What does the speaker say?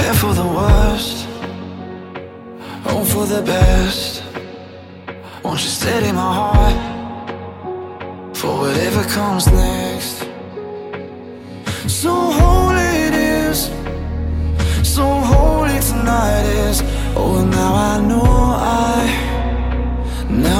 prepare for the worst, hope for the best. Won't you steady my heart for whatever comes next? So holy it is, so holy tonight is. Oh, now I know